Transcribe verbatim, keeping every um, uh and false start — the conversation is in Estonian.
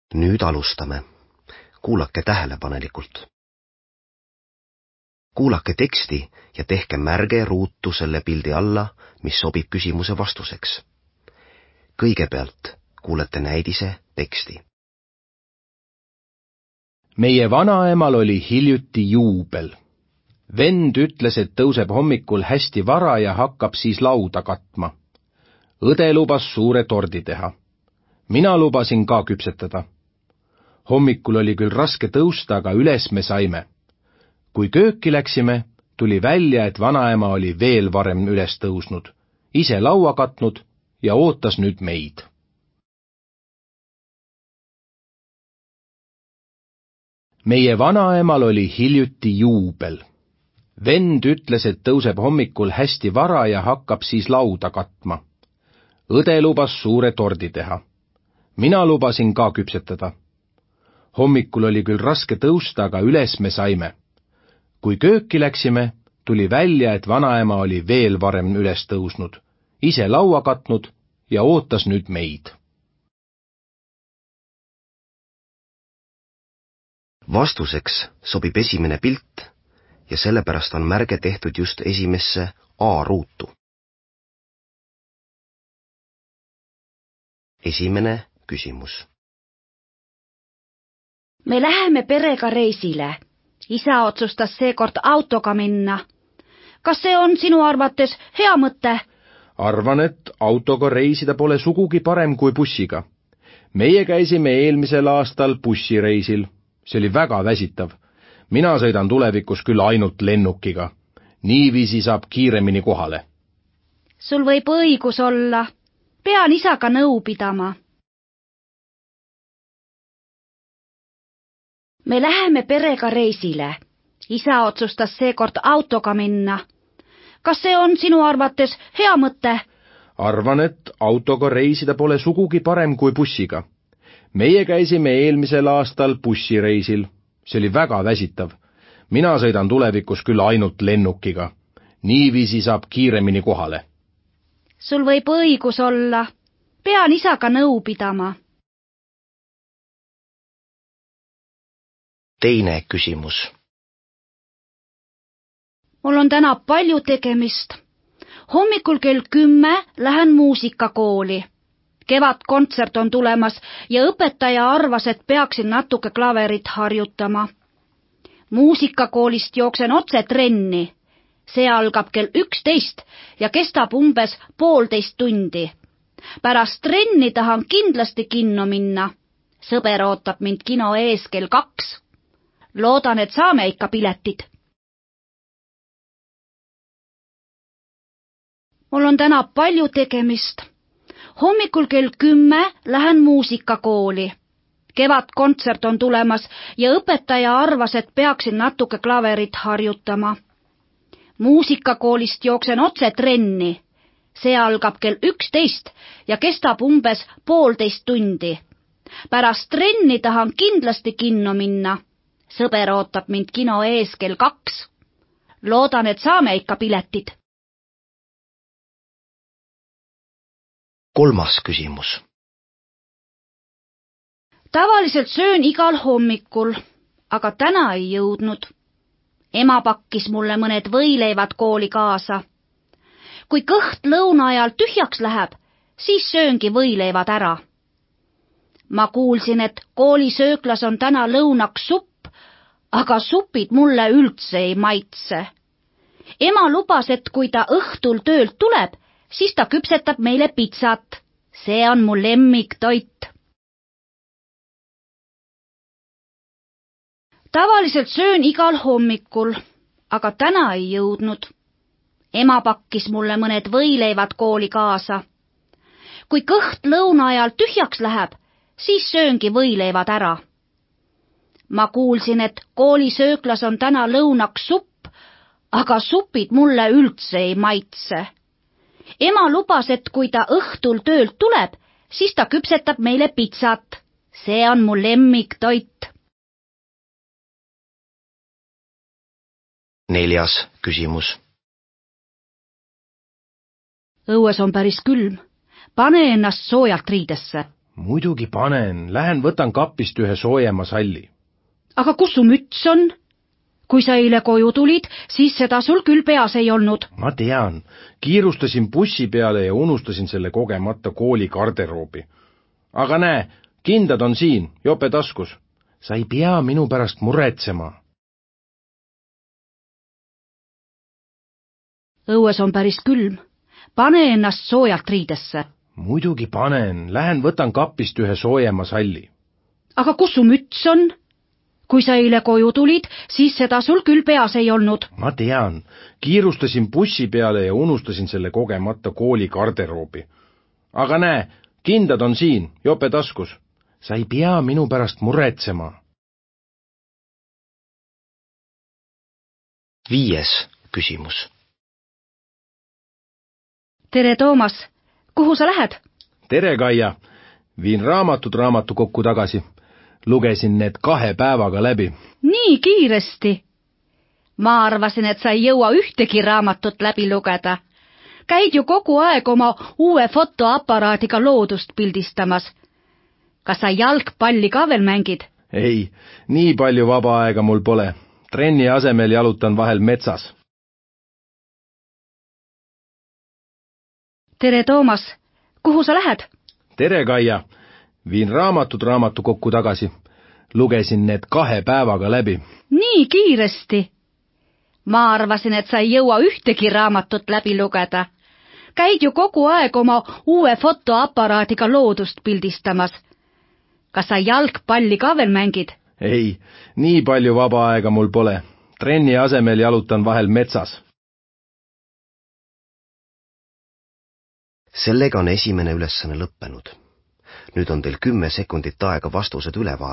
Nüüd alustame. Kuulake tähelepanelikult. Kuulake teksti ja tehke märge ruutu selle pildi alla, mis sobib küsimuse vastuseks. Kõigepealt kuulete näidise teksti. Meie vanaemal oli hiljuti juubel. Vend ütles, et tõuseb hommikul hästi vara ja hakkab siis lauda katma. Õde lubas suure tordi teha. Mina lubasin ka küpsetada. Hommikul oli küll raske tõusta, aga üles me saime. Kui kööki läksime, tuli välja, et vanaema oli veel varem üles tõusnud, ise laua katnud ja ootas nüüd meid. Meie vanaemal oli hiljuti juubel. Vend ütles, et tõuseb hommikul hästi vara ja hakkab siis lauda katma. Õde lubas suure tordi teha. Mina lubasin ka küpsetada. Hommikul oli küll raske tõusta, aga üles me saime. Kui kööki läksime, tuli välja, et vanaema oli veel varem üles tõusnud, ise laua katnud ja ootas nüüd meid. Vastuseks sobib esimene pilt ja sellepärast on märge tehtud just esimesse A-ruutu. Esimene küsimus. Me läheme perega reisile. Isa otsustas seekord autoga minna. Kas see on sinu arvates hea mõte? Arvan, et autoga reisida pole sugugi parem kui bussiga. Meie käisime eelmisel aastal bussireisil. See oli väga väsitav. Mina sõidan tulevikus küll ainult lennukiga. Niiviisi saab kiiremini kohale. Sul võib õigus olla. Pean isaga nõu pidama. Me läheme perega reisile. Isa otsustas seekord autoga minna. Kas see on sinu arvates hea mõte? Arvan, et autoga reisida pole sugugi parem kui bussiga. Meie käisime eelmisel aastal bussireisil. See oli väga väsitav. Mina sõidan tulevikus küll ainult lennukiga. Niiviisi saab kiiremini kohale. Sul võib õigus olla. Pean isaga nõu pidama. Teine küsimus. Mul on täna palju tegemist. Hommikul kell kümme lähen muusikakooli. Kevadkontsert on tulemas ja õpetaja arvas, et peaksin natuke klaverit harjutama. Muusikakoolist jooksen otse trenni. See algab kell üksteist ja kestab umbes poolteist tundi. Pärast trenni tahan kindlasti kinno minna. Sõber ootab mind kino ees kell kaks. Loodan, et saame ikka piletid. Mul on täna palju tegemist. Hommikul kell kümme lähen muusikakooli. Kevadkontsert on tulemas ja õpetaja arvas, et peaksin natuke klaverit harjutama. Muusikakoolist jooksen otse trenni. See algab kell üksteist ja kestab umbes poolteist tundi. Pärast trenni tahan kindlasti kinno minna. Sõber ootab mind kino ees kell kaks. Loodan, et saame ikka piletid. Kolmas küsimus. Tavaliselt söön igal hommikul, aga täna ei jõudnud. Ema pakkis mulle mõned võileivad kooli kaasa. Kui kõht lõuna ajal tühjaks läheb, siis sööngi võileivad ära. Ma kuulsin, et koolisööklas on täna lõunaks supp, aga supid mulle üldse ei maitse. Ema lubas, et kui ta õhtul töölt tuleb, siis ta küpsetab meile pitsat. See on mu lemmiktoit. Tavaliselt söön igal hommikul, aga täna ei jõudnud. Ema pakkis mulle mõned võileivad kooli kaasa. Kui kõht lõuna ajal tühjaks läheb, siis sööngi võileivad ära. Ma kuulsin, et koolisööklas on täna lõunaks supp, aga supid mulle üldse ei maitse. Ema lubas, et kui ta õhtul töölt tuleb, siis ta küpsetab meile pitsat. See on mu lemmiktoit. Neljas küsimus. Õues on päris külm. Pane ennast soojalt riidesse. muidugi panen, lähen võtan kapist ühe soojema salli. Aga kus su müts on? Kui sa eile koju tulid, siis seda sul küll peas ei olnud. Ma tean, kiirustasin bussi peale ja unustasin selle kogemata kooli garderoobi. Aga näe, kindad on siin, jope taskus. Sa ei pea minu pärast muretsema. Õues on päris külm. Pane ennast soojalt riidesse. Muidugi panen, lähen võtan kapist ühe soojema salli. Aga kus su müts on? Kui sa eile koju tulid, siis seda sul küll peas ei olnud. Ma tean, kiirustasin bussi peale ja unustasin selle kogemata kooli garderoobi. Aga näe, kindad on siin, jope taskus. Sa ei pea minu pärast muretsema. Viies küsimus. Tere, Toomas. Kuhu sa lähed? Tere, Kaia. Viin raamatud raamatukokku tagasi. Lugesin need kahe päevaga läbi. Nii kiiresti. Ma arvasin, et sa ei jõua ühtegi raamatut läbi lugeda. Käid ju kogu aeg oma uue fotoaparaadiga loodust pildistamas. Kas sa jalgpalli ka veel mängid? Ei, nii palju vaba aega mul pole. Trenni asemel jalutan vahel metsas. Tere, Toomas. Kuhu sa lähed? Tere, Kaia. Viin raamatud raamatukokku tagasi. Lugesin need kahe päevaga läbi. Nii kiiresti. Ma arvasin, et sa ei jõua ühtegi raamatut läbi lugeda. Käid ju kogu aeg oma uue fotoaparaadiga loodust pildistamas. Kas sa jalgpalli ka veel mängid? Ei, nii palju vaba aega mul pole. Trenni asemel jalutan vahel metsas. Sellega on esimene ülesanne lõppenud. Nüüd on teil kümme sekundit aega vastused üle vaadata.